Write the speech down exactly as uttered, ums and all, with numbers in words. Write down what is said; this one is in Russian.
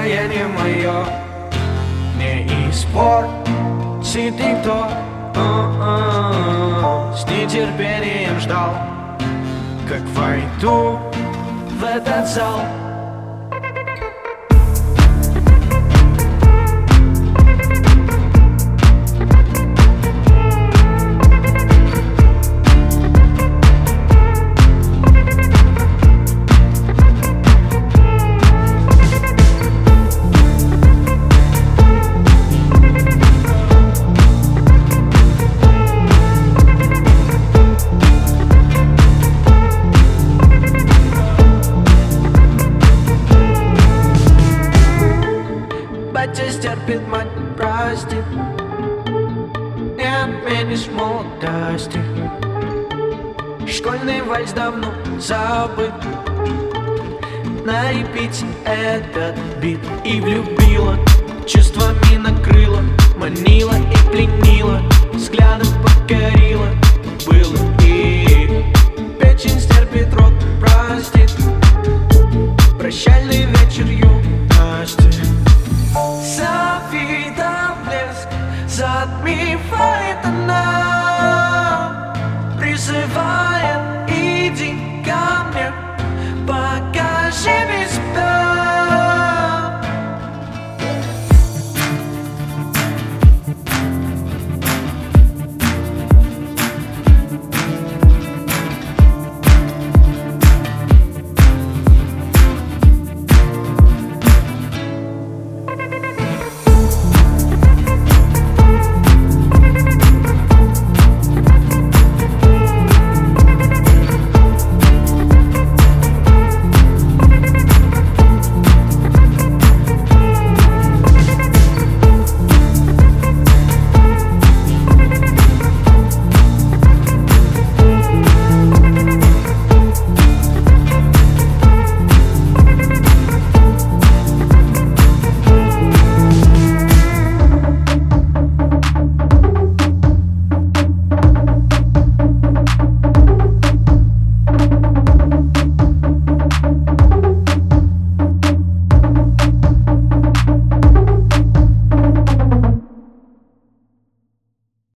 состояние мое не испортит никто. С нетерпением ждал, как войду в этот зал. Батя стерпит, мать простит, не отменишь молодости. Школьный вальс давно забыт, на репите этот бит. И влюбила, чувствами накрыла, манила и пленила, взглядом покорила. Было и печень стерпит, рот простит, прощальный вечер.